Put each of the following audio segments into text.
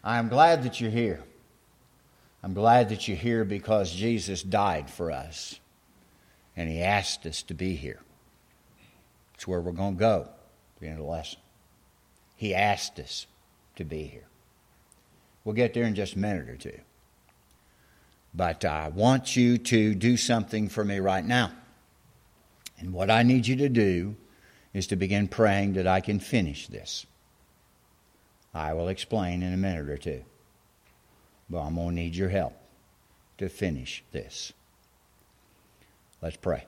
I'm glad that you're here. I'm glad that you're here because Jesus died for us. And He asked us to be here. It's where we're going to go at the end of the lesson. He asked us to be here. We'll get there in just a minute or two. But I want you to do something for me right now. And what I need you to do is to begin praying that I can finish this. I will explain in a minute or two. But I'm going to need your help to finish this. Let's pray.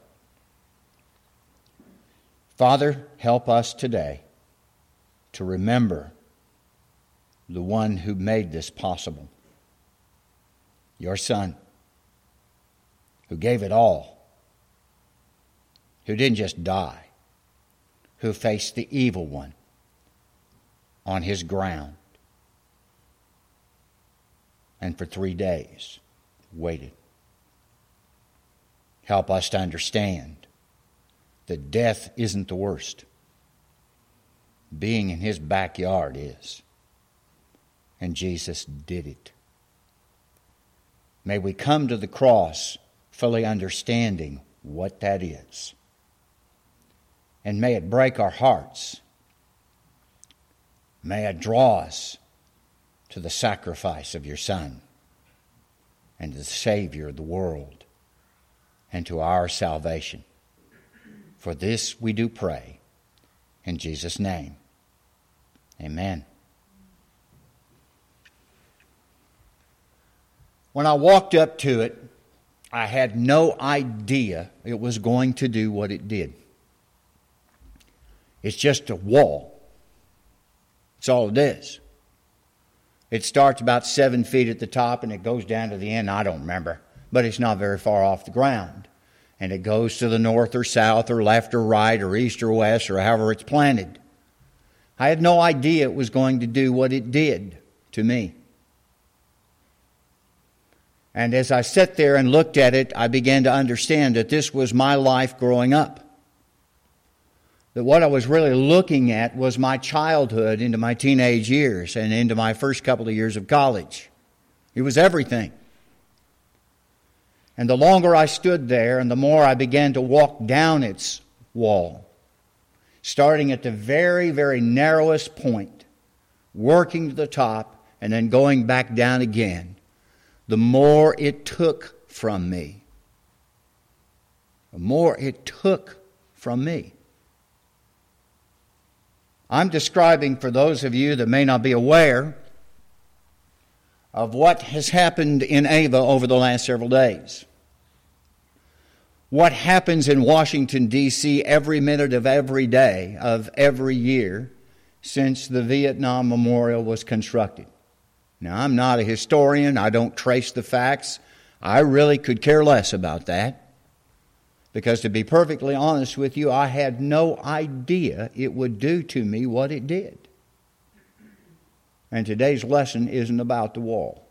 Father, help us today to remember the one who made this possible. Your Son, who gave it all, who didn't just die, who faced the evil one on His ground, and for 3 days waited. Help us to understand that death isn't the worst. Being in His backyard is. And Jesus did it. May we come to the cross fully understanding what that is. And may it break our hearts. May it draw us to the sacrifice of your Son and to the Savior of the world and to our salvation. For this we do pray in Jesus' name. Amen. When I walked up to it, I had no idea it was going to do what it did. It's just a wall. That's all it is. It starts about 7 feet at the top and it goes down to the end. I don't remember, but it's not very far off the ground. And it goes to the north or south or left or right or east or west or however it's planted. I had no idea it was going to do what it did to me. And as I sat there and looked at it, I began to understand that this was my life growing up. That what I was really looking at was my childhood into my teenage years and into my first couple of years of college. It was everything. And the longer I stood there and the more I began to walk down its wall, starting at the very, very narrowest point, working to the top and then going back down again, the more it took from me. The more it took from me. I'm describing for those of you that may not be aware of what has happened in Ava over the last several days. What happens in Washington, D.C. every minute of every day of every year since the Vietnam Memorial was constructed. Now, I'm not a historian. I don't trace the facts. I really could care less about that. Because to be perfectly honest with you, I had no idea it would do to me what it did. And today's lesson isn't about the wall.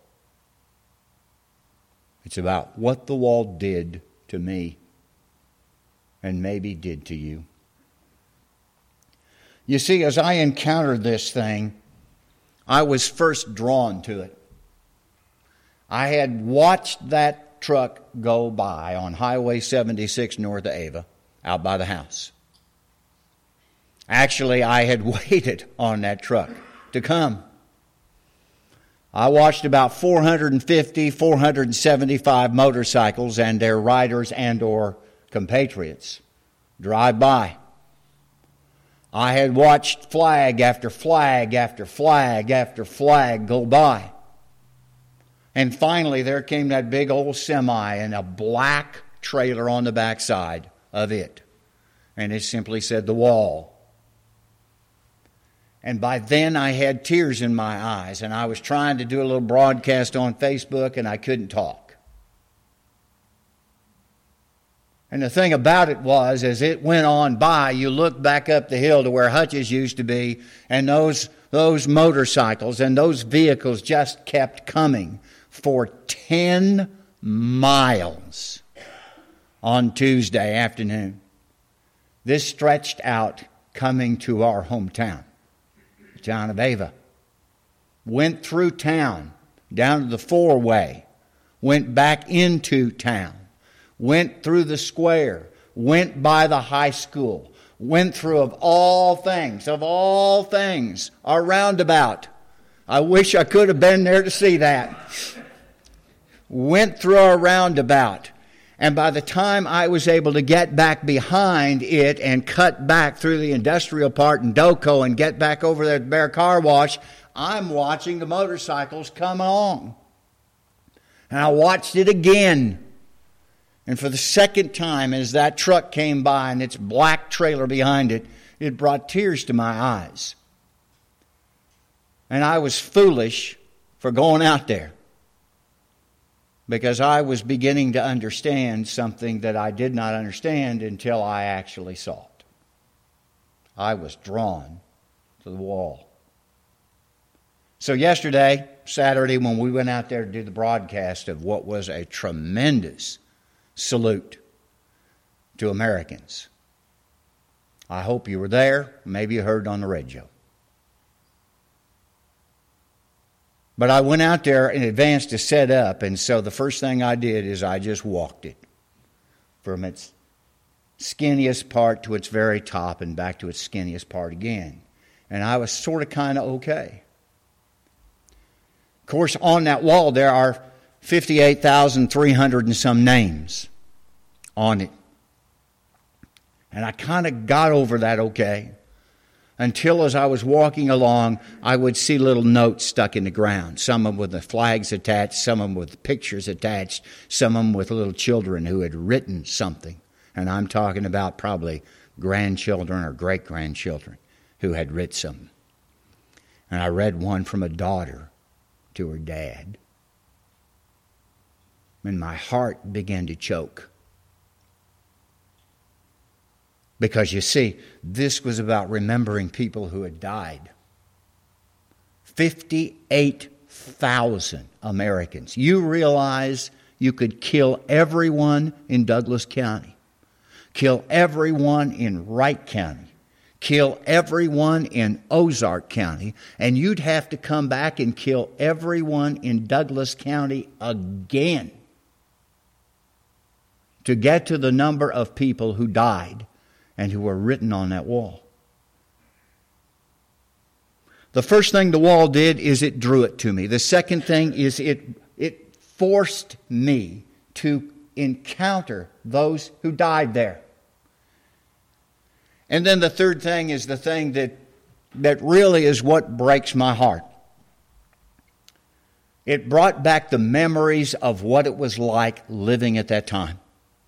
It's about what the wall did to me and maybe did to you. You see, as I encountered this thing, I was first drawn to it. I had watched that truck go by on Highway 76 north of Ava, out by the house. Actually, I had waited on that truck to come. I watched about 450, 475 motorcycles and their riders and or compatriots drive by. I had watched flag after flag after flag after flag go by. And finally there came that big old semi and a black trailer on the backside of it. And it simply said the wall. And by then I had tears in my eyes and I was trying to do a little broadcast on Facebook and I couldn't talk. And the thing about it was, as it went on by, you looked back up the hill to where Hutch's used to be, and those motorcycles and those vehicles just kept coming for 10 miles on Tuesday afternoon. This stretched out coming to our hometown, the town of Ava. went through town, down to the four-way, went back into town, went through the square, went by the high school, went through, of all things, a roundabout. I wish I could have been there to see that. Went through a roundabout. And by the time I was able to get back behind it and cut back through the industrial part in Doco and get back over there to Bear Car Wash, I'm watching the motorcycles come along. And I watched it again. And for the second time, as that truck came by and its black trailer behind it, it brought tears to my eyes. And I was foolish for going out there, because I was beginning to understand something that I did not understand until I actually saw it. I was drawn to the wall. So yesterday, Saturday, when we went out there to do the broadcast of what was a tremendous salute to Americans, I hope you were there. Maybe you heard on the radio. But I went out there in advance to set up, and so the first thing I did is I just walked it from its skinniest part to its very top and back to its skinniest part again. And I was sort of kind of okay. Of course, on that wall there are 58,300 and some names on it. And I kind of got over that okay, until as I was walking along, I would see little notes stuck in the ground. Some of them with the flags attached, some of them with pictures attached, some of them with little children who had written something. And I'm talking about probably grandchildren or great-grandchildren who had written something. And I read one from a daughter to her dad. And my heart began to choke. Because you see, this was about remembering people who had died. 58,000 Americans. You realize you could kill everyone in Douglas County, kill everyone in Wright County, kill everyone in Ozark County, and you'd have to come back and kill everyone in Douglas County again to get to the number of people who died and who were written on that wall. The first thing the wall did is it drew it to me. The second thing is it forced me to encounter those who died there. And then the third thing is the thing that really is what breaks my heart. It brought back the memories of what it was like living at that time.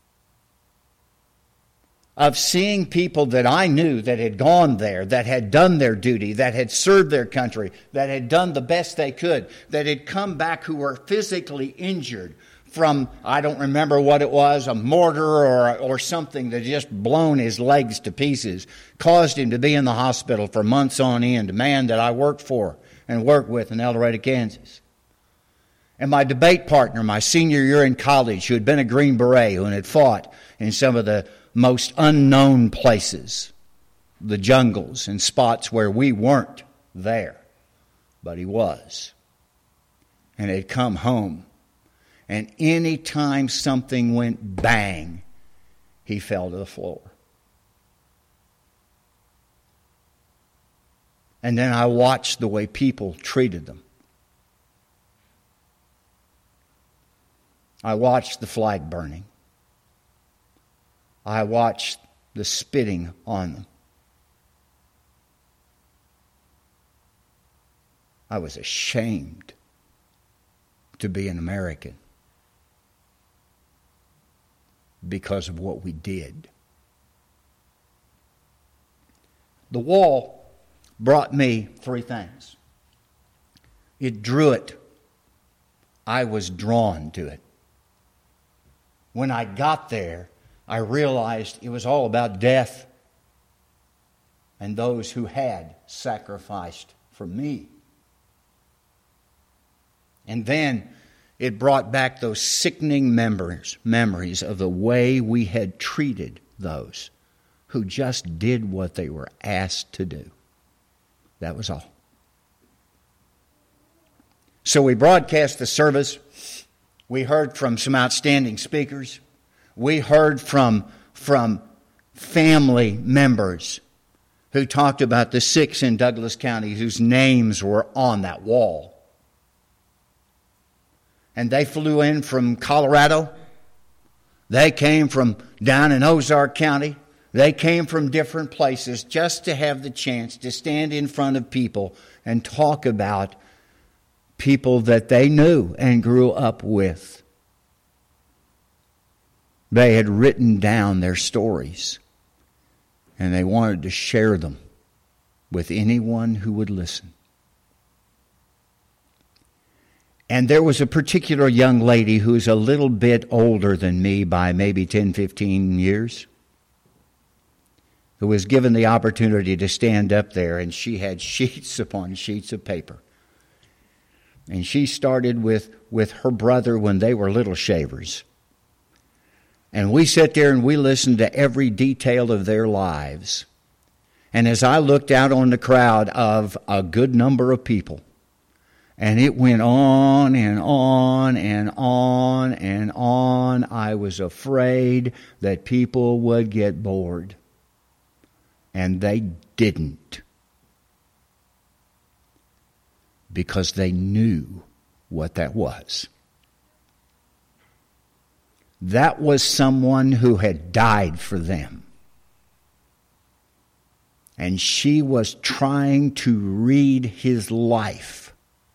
Of seeing people that I knew that had gone there, that had done their duty, that had served their country, that had done the best they could, that had come back who were physically injured from, I don't remember what it was, a mortar or something that just blown his legs to pieces, caused him to be in the hospital for months on end, a man that I worked for and worked with in El Dorado, Kansas. And my debate partner, my senior year in college, who had been a Green Beret, who had fought in some of the most unknown places, the jungles and spots where we weren't there, but he was. And had come home. And any time something went bang, he fell to the floor. And then I watched the way people treated them. I watched the flag burning. I watched the spitting on them. I was ashamed to be an American because of what we did. The wall brought me three things. It drew it. I was drawn to it. When I got there, I realized it was all about death and those who had sacrificed for me. And then it brought back those sickening memories of the way we had treated those who just did what they were asked to do. That was all. So we broadcast the service. We heard from some outstanding speakers. We heard from family members who talked about the 6 in Douglas County whose names were on that wall. And they flew in from Colorado. They came from down in Ozark County. They came from different places just to have the chance to stand in front of people and talk about people that they knew and grew up with. They had written down their stories, and they wanted to share them with anyone who would listen. And there was a particular young lady who's a little bit older than me by maybe 10, 15 years, who was given the opportunity to stand up there, and she had sheets upon sheets of paper. And she started with her brother when they were little shavers. And we sat there and we listened to every detail of their lives. And as I looked out on the crowd of a good number of people, and it went on and on and on and on, I was afraid that people would get bored. And they didn't. Because they knew what that was. That was someone who had died for them. And she was trying to read his life.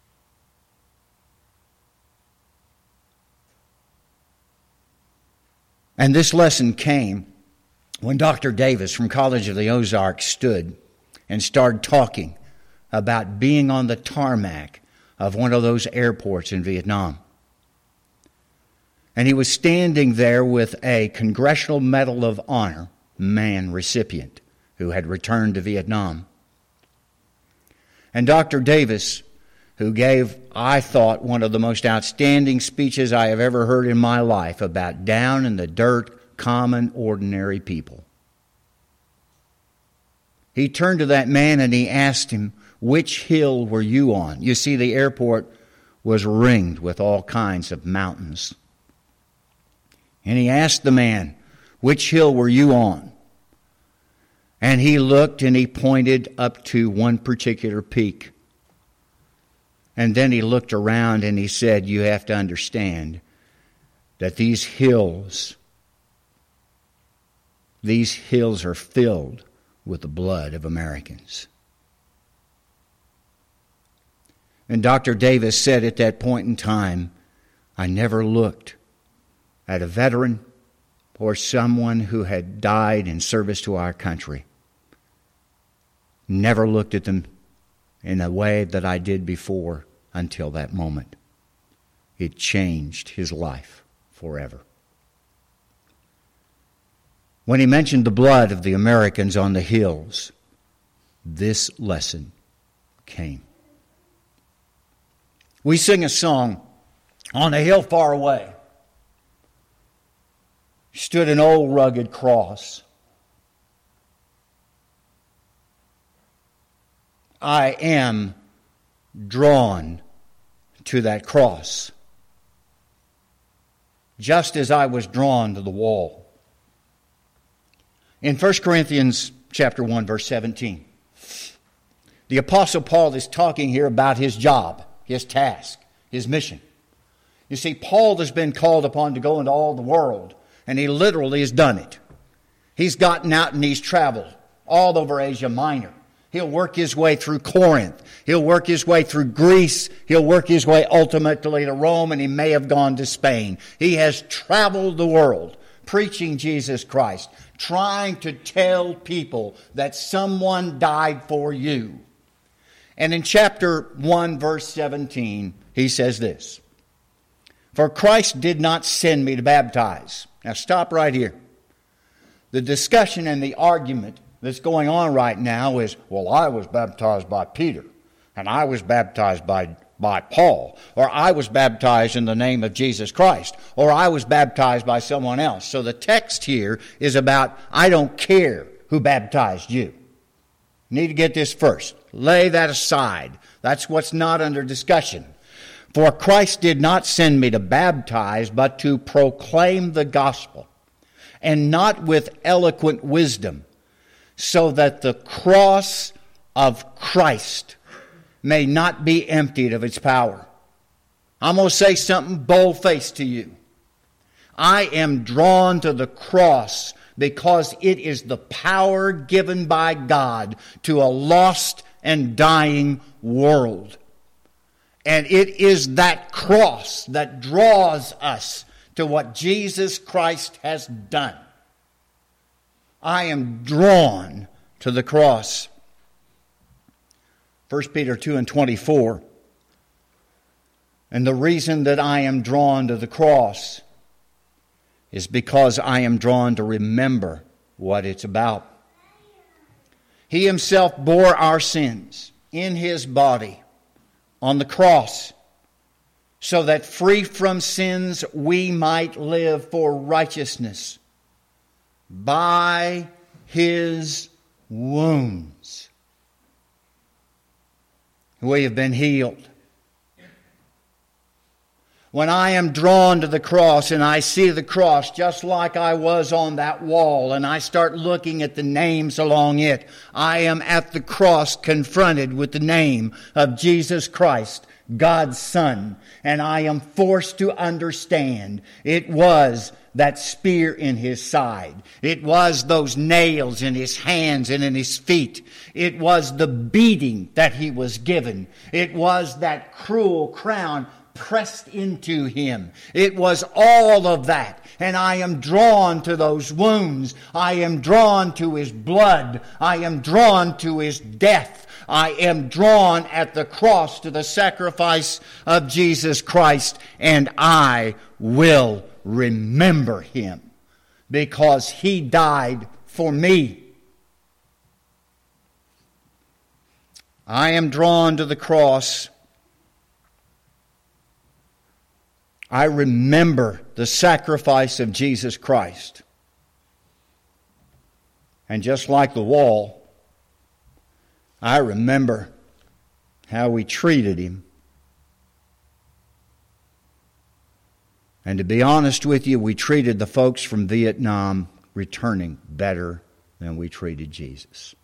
And this lesson came when Dr. Davis from College of the Ozarks stood and started talking about being on the tarmac of one of those airports in Vietnam. And he was standing there with a Congressional Medal of Honor man recipient who had returned to Vietnam. And Dr. Davis, who gave, I thought, one of the most outstanding speeches I have ever heard in my life about down in the dirt, common, ordinary people. He turned to that man and he asked him, which hill were you on? You see, the airport was ringed with all kinds of mountains. And he asked the man, which hill were you on? And he looked and he pointed up to one particular peak. And then he looked around and he said, you have to understand that these hills are filled with the blood of Americans. And Dr. Davis said at that point in time, I never looked at a veteran or someone who had died in service to our country. Never looked at them in a way that I did before until that moment. It changed his life forever. When he mentioned the blood of the Americans on the hills, this lesson came. We sing a song, On a Hill Far Away stood an old rugged cross. I am drawn to that cross, just as I was drawn to the wall. In 1 Corinthians chapter 1, verse 17, the Apostle Paul is talking here about his job, his task, his mission. You see, Paul has been called upon to go into all the world, and he literally has done it. He's gotten out and he's traveled all over Asia Minor. He'll work his way through Corinth. He'll work his way through Greece. He'll work his way ultimately to Rome, and he may have gone to Spain. He has traveled the world preaching Jesus Christ, trying to tell people that someone died for you. And in chapter 1, verse 17, he says this, For Christ did not send me to baptize. Now stop right here. The discussion and the argument that's going on right now is, well, I was baptized by Peter, and I was baptized by Paul, or I was baptized in the name of Jesus Christ, or I was baptized by someone else. So the text here is about, I don't care who baptized you. You need to get this first. Lay that aside. That's what's not under discussion. For Christ did not send me to baptize, but to proclaim the gospel, and not with eloquent wisdom, so that the cross of Christ may not be emptied of its power. I'm going to say something bold-faced to you. I am drawn to the cross because it is the power given by God to a lost and dying world. And it is that cross that draws us to what Jesus Christ has done. I am drawn to the cross. 1 Peter 2:24. And the reason that I am drawn to the cross is because I am drawn to remember what it's about. He himself bore our sins in his body on the cross, so that free from sins we might live for righteousness. By his wounds we have been healed. When I am drawn to the cross and I see the cross just like I was on that wall, and I start looking at the names along it, I am at the cross confronted with the name of Jesus Christ, God's Son, and I am forced to understand it was that spear in his side. It was those nails in his hands and in his feet. It was the beating that he was given. It was that cruel crown pressed into him. It was all of that. And I am drawn to those wounds. I am drawn to his blood. I am drawn to his death. I am drawn at the cross to the sacrifice of Jesus Christ. And I will remember him because he died for me. I am drawn to the cross. I remember the sacrifice of Jesus Christ. And just like the wall, I remember how we treated him. And to be honest with you, we treated the folks from Vietnam returning better than we treated Jesus.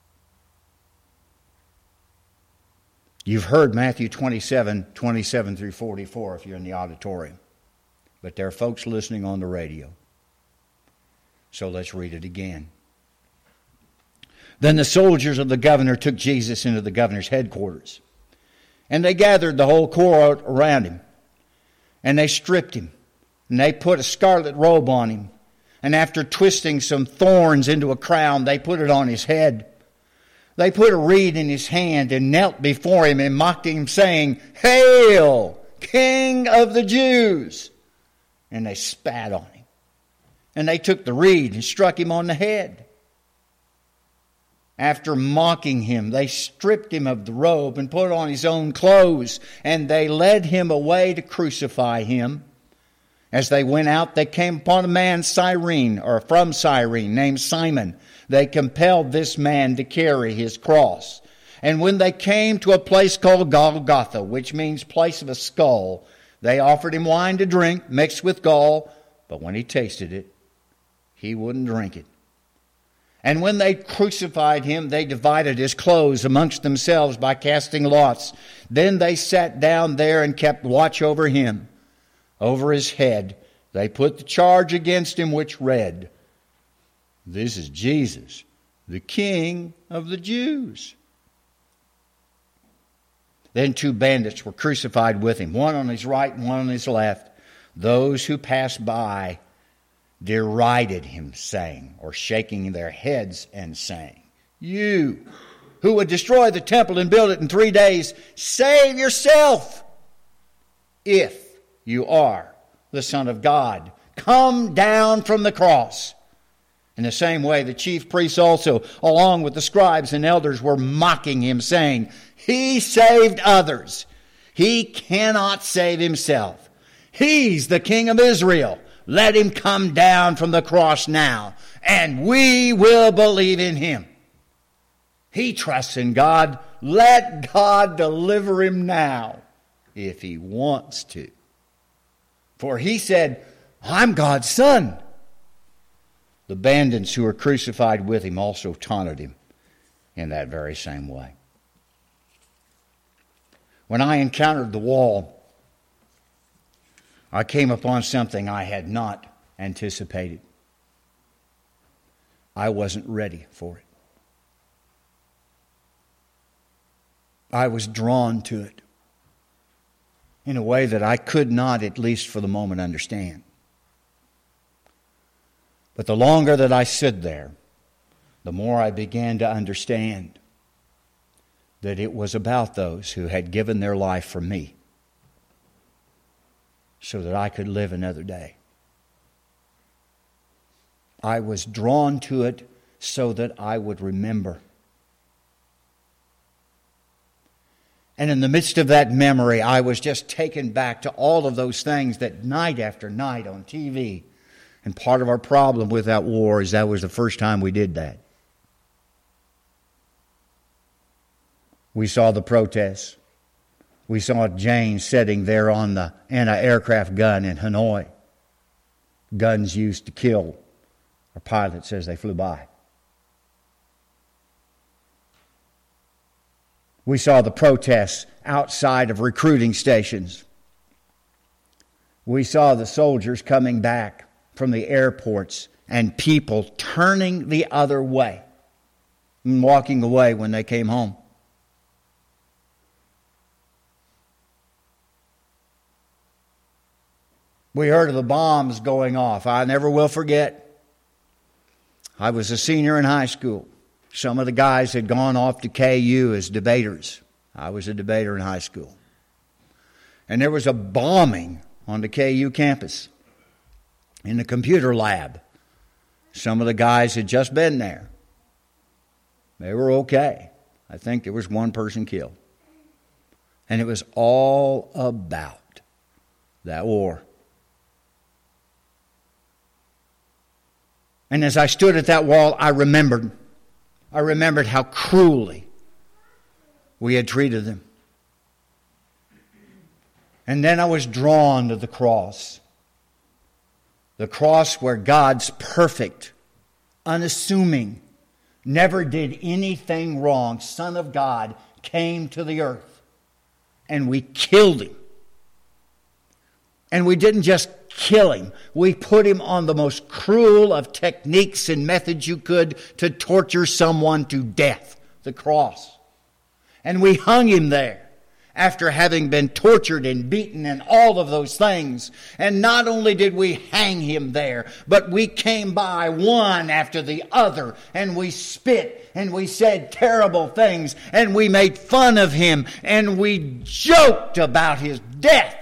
You've heard Matthew 27 through 44 if you're in the auditorium. But there are folks listening on the radio. So let's read it again. Then the soldiers of the governor took Jesus into the governor's headquarters. And they gathered the whole court around him. And they stripped him. And they put a scarlet robe on him. And after twisting some thorns into a crown, they put it on his head. They put a reed in his hand and knelt before him and mocked him, saying, "Hail, King of the Jews!" And they spat on him. And they took the reed and struck him on the head. After mocking him, they stripped him of the robe and put on his own clothes, and they led him away to crucify him. As they went out, they came upon a man from Cyrene, named Simon. They compelled this man to carry his cross. And when they came to a place called Golgotha, which means place of a skull, they offered him wine to drink, mixed with gall. But when he tasted it, he wouldn't drink it. And when they crucified him, they divided his clothes amongst themselves by casting lots. Then they sat down there and kept watch over him. Over his head, they put the charge against him, which read, "This is Jesus, the King of the Jews." Then 2 bandits were crucified with him, one on his right and one on his left. Those who passed by derided him, saying, or shaking their heads and saying, "You who would destroy the temple and build it in 3 days, save yourself. If you are the Son of God, come down from the cross." In the same way, the chief priests also, along with the scribes and elders, were mocking him, saying, "He saved others. He cannot save himself. He's the King of Israel. Let him come down from the cross now, and we will believe in him. He trusts in God. Let God deliver him now, if He wants to. For He said, I'm God's Son. The bandits who were crucified with Him also taunted Him in that very same way. When I encountered the wall, I came upon something I had not anticipated. I wasn't ready for it. I was drawn to it in a way that I could not, at least for the moment, understand. But the longer that I stood there, the more I began to understand that it was about those who had given their life for me so that I could live another day. I was drawn to it so that I would remember. And in the midst of that memory, I was just taken back to all of those things that night after night on TV. And part of our problem with that war is that was the first time we did that. We saw the protests. We saw Jane sitting there on the anti-aircraft gun in Hanoi. Guns used to kill our pilots as they flew by. We saw the protests outside of recruiting stations. We saw the soldiers coming back from the airports and people turning the other way and walking away when they came home. We heard of the bombs going off. I never will forget. I was a senior in high school. Some of the guys had gone off to KU as debaters. I was a debater in high school. And there was a bombing on the KU campus in the computer lab. Some of the guys had just been there. They were okay. I think there was one person killed. And it was all about that war. And as I stood at that wall, I remembered how cruelly we had treated them. And then I was drawn to the cross. The cross where God's perfect, unassuming, never did anything wrong Son of God came to the earth. And we killed Him. And we didn't just kill Him. We put Him on the most cruel of techniques and methods you could to torture someone to death, the cross. And we hung Him there after having been tortured and beaten and all of those things. And not only did we hang Him there, but we came by one after the other and we spit and we said terrible things and we made fun of Him and we joked about His death.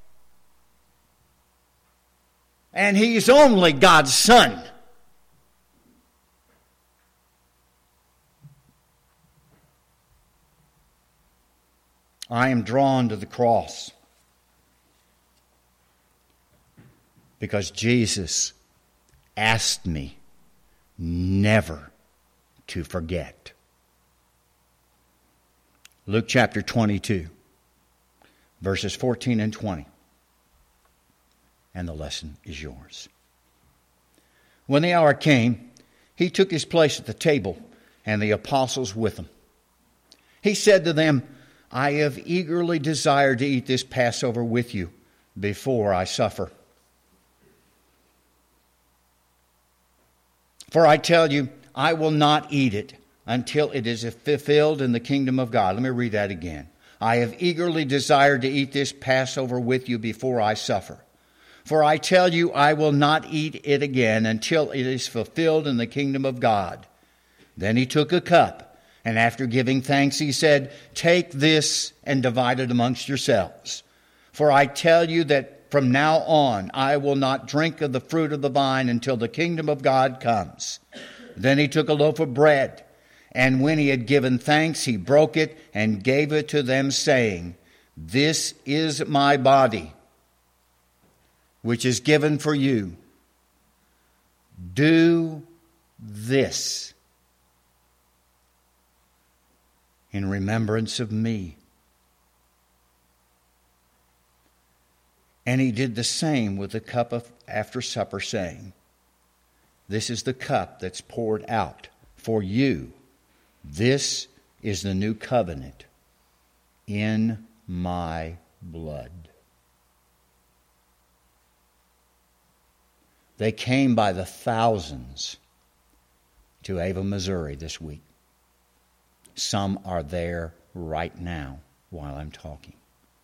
And He's only God's Son. I am drawn to the cross because Jesus asked me never to forget. Luke chapter 22, verses 14 and 20. And the lesson is yours. When the hour came, He took His place at the table, and the apostles with Him. He said to them, I have eagerly desired to eat this Passover with you before I suffer. For I tell you, I will not eat it until it is fulfilled in the kingdom of God. Let me read that again. I have eagerly desired to eat this Passover with you before I suffer. For I tell you, I will not eat it again until it is fulfilled in the kingdom of God. Then He took a cup, and after giving thanks, He said, take this and divide it amongst yourselves. For I tell you that from now on I will not drink of the fruit of the vine until the kingdom of God comes. Then He took a loaf of bread, and when He had given thanks, He broke it and gave it to them, saying, this is my body, which is given for you. Do this in remembrance of me. And he did the same with the cup after supper, saying, This is the cup that's poured out for you. This is the new covenant in my blood. They came by the thousands to Ava, Missouri this week. Some are there right now while I'm talking.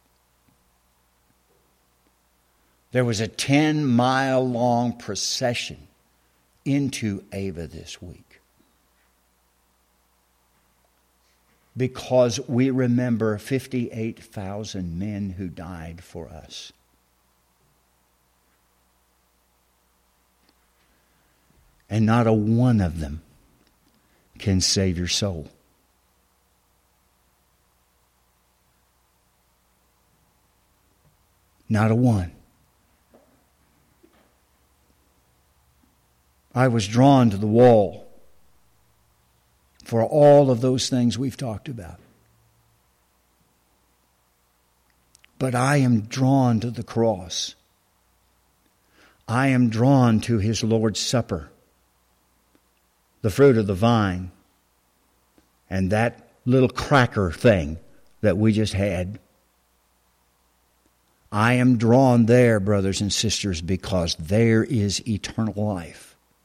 There was a 10-mile-long procession into Ava this week, because we remember 58,000 men who died for us. And not a one of them can save your soul. Not a one. I was drawn to the wall for all of those things we've talked about. But I am drawn to the cross. I am drawn to His Lord's Supper, the fruit of the vine, and that little cracker thing that we just had. I am drawn there, brothers and sisters, because there is eternal life.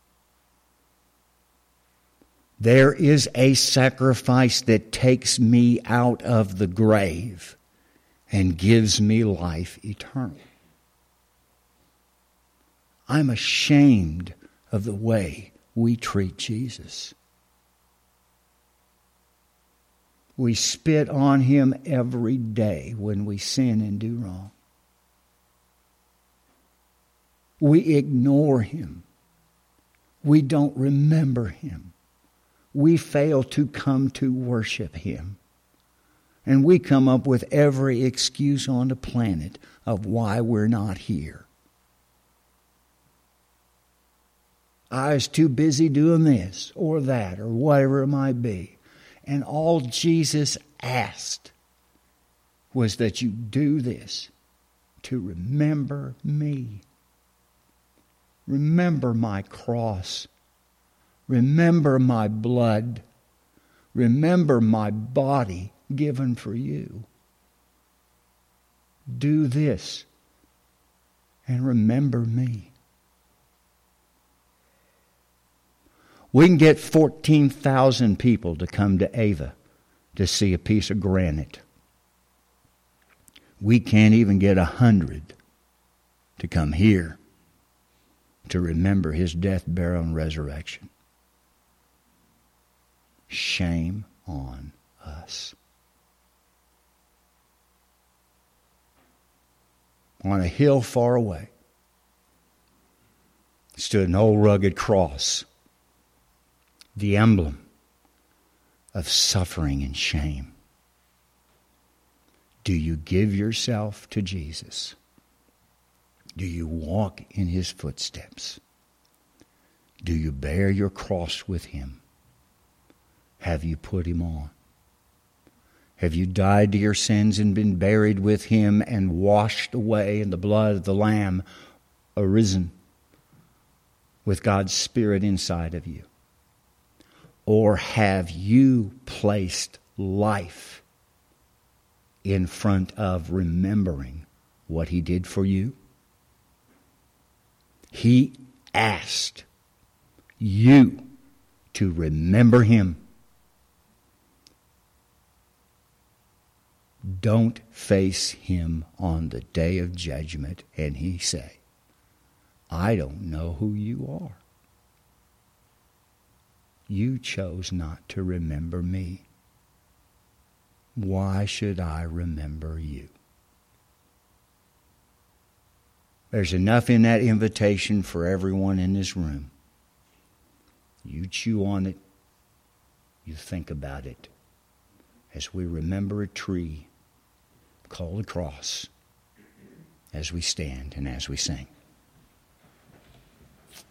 There is a sacrifice that takes me out of the grave and gives me life eternal. I'm ashamed of the way we treat Jesus. We spit on Him every day when we sin and do wrong. We ignore Him. We don't remember Him. We fail to come to worship Him. And we come up with every excuse on the planet of why we're not here. I was too busy doing this or that or whatever it might be. And all Jesus asked was that you do this to remember me. Remember my cross. Remember my blood. Remember my body given for you. Do this and remember me. We can get 14,000 people to come to Ava to see a piece of granite. We can't even get 100 to come here to remember His death, burial, and resurrection. Shame on us. On a hill far away stood an old rugged cross, the emblem of suffering and shame. Do you give yourself to Jesus? Do you walk in His footsteps? Do you bear your cross with Him? Have you put Him on? Have you died to your sins and been buried with Him and washed away in the blood of the Lamb, arisen with God's Spirit inside of you? Or have you placed life in front of remembering what He did for you? He asked you to remember Him. Don't face Him on the day of judgment and He say, I don't know who you are. You chose not to remember me. Why should I remember you? There's enough in that invitation for everyone in this room. You chew on it. You think about it. As we remember a tree called a cross, as we stand and as we sing.